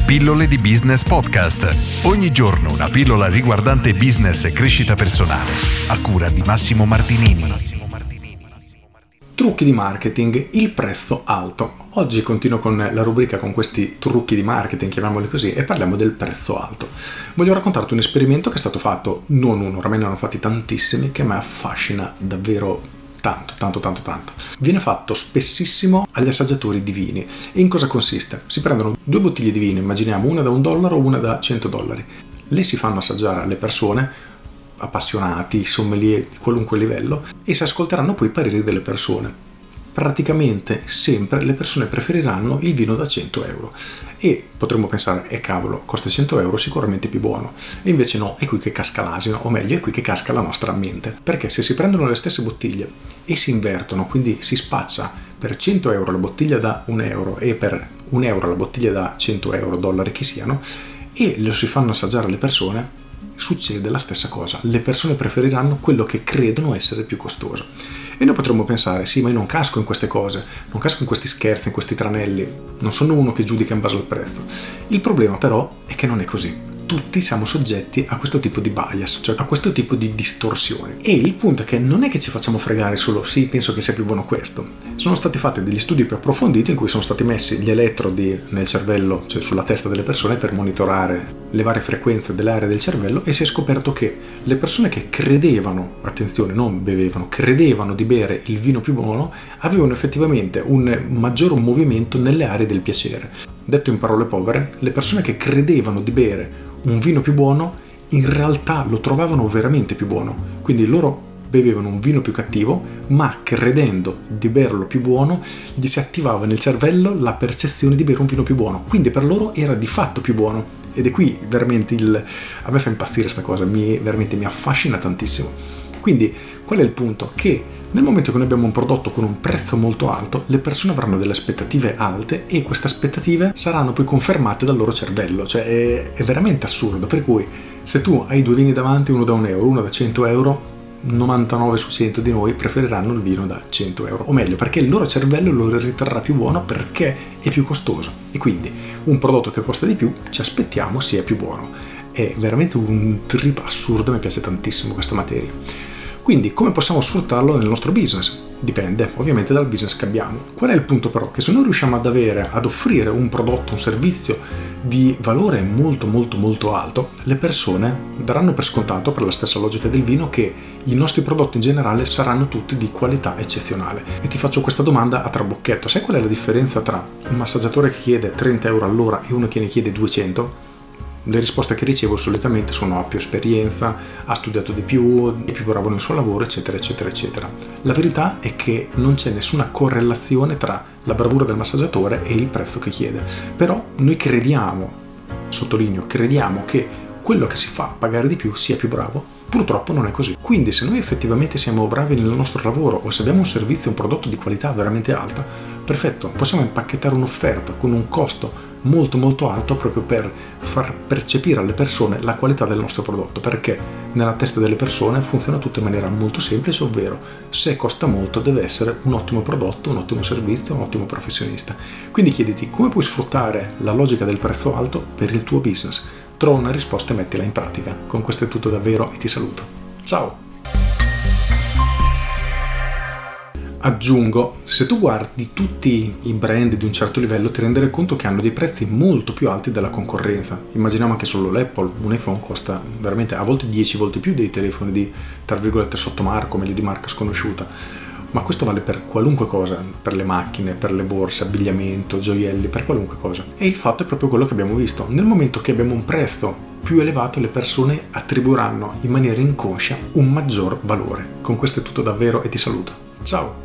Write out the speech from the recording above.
Pillole di Business Podcast. Ogni giorno una pillola riguardante business e crescita personale. A cura di Massimo Martinini. Trucchi di marketing, il prezzo alto. Oggi continuo con la rubrica con questi trucchi di marketing, chiamiamoli così, e parliamo del prezzo alto. Voglio raccontarti un esperimento che è stato fatto, non uno, ormai ne hanno fatti tantissimi, che mi affascina davvero tanto. Viene fatto spessissimo agli assaggiatori di vini. E in cosa consiste? Si prendono due bottiglie di vino, immaginiamo una da $1 o una da $100. Le si fanno assaggiare alle persone, appassionati, sommelier di qualunque livello, e si ascolteranno poi i pareri delle persone. Praticamente sempre le persone preferiranno il vino da €100 e potremmo pensare, cavolo, costa €100, sicuramente più buono. E invece no, è qui che casca l'asino, o meglio è qui che casca la nostra mente, perché se si prendono le stesse bottiglie e si invertono, quindi si spaccia per €100 la bottiglia da €1 e per €1 la bottiglia da $100, dollari che siano, e lo si fanno assaggiare alle persone, succede la stessa cosa. Le persone preferiranno quello che credono essere più costoso. E noi potremmo pensare, sì, ma io non casco in queste cose, non casco in questi scherzi, in questi tranelli, non sono uno che giudica in base al prezzo. Il problema però è che non è così. Tutti siamo soggetti a questo tipo di bias, cioè a questo tipo di distorsioni. E il punto è che non è che ci facciamo fregare solo, sì, penso che sia più buono questo. Sono stati fatti degli studi più approfonditi in cui sono stati messi gli elettrodi nel cervello, cioè sulla testa delle persone, per monitorare le varie frequenze delle aree del cervello, e si è scoperto che le persone che credevano, attenzione, non bevevano, credevano di bere il vino più buono, avevano effettivamente un maggior movimento nelle aree del piacere. Detto in parole povere, le persone che credevano di bere un vino più buono in realtà lo trovavano veramente più buono, quindi loro bevevano un vino più cattivo, ma credendo di berlo più buono gli si attivava nel cervello la percezione di bere un vino più buono, quindi per loro era di fatto più buono. Ed è qui veramente a me fa impazzire sta cosa, veramente mi affascina tantissimo. Quindi qual è il punto? Che nel momento che noi abbiamo un prodotto con un prezzo molto alto, le persone avranno delle aspettative alte e queste aspettative saranno poi confermate dal loro cervello, cioè è veramente assurdo. Per cui se tu hai due vini davanti, uno da €1, uno da €100, 99 su 100 di noi preferiranno il vino da €100, o meglio perché il loro cervello lo riterrà più buono perché è più costoso, e quindi un prodotto che costa di più ci aspettiamo sia più buono. È veramente un trip assurdo, mi piace tantissimo questa materia. Quindi come possiamo sfruttarlo nel nostro business? Dipende ovviamente dal business che abbiamo. Qual è il punto però? Che se noi riusciamo ad offrire un prodotto, un servizio di valore molto alto, le persone daranno per scontato, per la stessa logica del vino, che i nostri prodotti in generale saranno tutti di qualità eccezionale. E ti faccio questa domanda a trabocchetto: sai qual è la differenza tra un massaggiatore che chiede €30 all'ora e uno che ne chiede 200? Le risposte che ricevo solitamente sono: ha più esperienza, ha studiato di più, è più bravo nel suo lavoro, eccetera. La verità è che non c'è nessuna correlazione tra la bravura del massaggiatore e il prezzo che chiede. Però noi crediamo, sottolineo, crediamo che quello che si fa pagare di più sia più bravo. Purtroppo non è così. Quindi se noi effettivamente siamo bravi nel nostro lavoro, o se abbiamo un servizio, un prodotto di qualità veramente alta, perfetto, possiamo impacchettare un'offerta con un costo molto alto proprio per far percepire alle persone la qualità del nostro prodotto, perché nella testa delle persone funziona tutto in maniera molto semplice, ovvero se costa molto deve essere un ottimo prodotto, un ottimo servizio, un ottimo professionista. Quindi chiediti come puoi sfruttare la logica del prezzo alto per il tuo business. Trova una risposta e mettila in pratica. Con questo è tutto davvero e ti saluto. Ciao! Aggiungo, se tu guardi tutti i brand di un certo livello ti renderai conto che hanno dei prezzi molto più alti della concorrenza. Immaginiamo anche solo l'Apple, un iPhone costa veramente a volte 10 volte più dei telefoni di, tra virgolette, sottomarco, meglio di marca sconosciuta. Ma questo vale per qualunque cosa, per le macchine, per le borse, abbigliamento, gioielli, per qualunque cosa. E il fatto è proprio quello che abbiamo visto. Nel momento che abbiamo un prezzo più elevato, le persone attribuiranno in maniera inconscia un maggior valore. Con questo è tutto davvero e ti saluto. Ciao!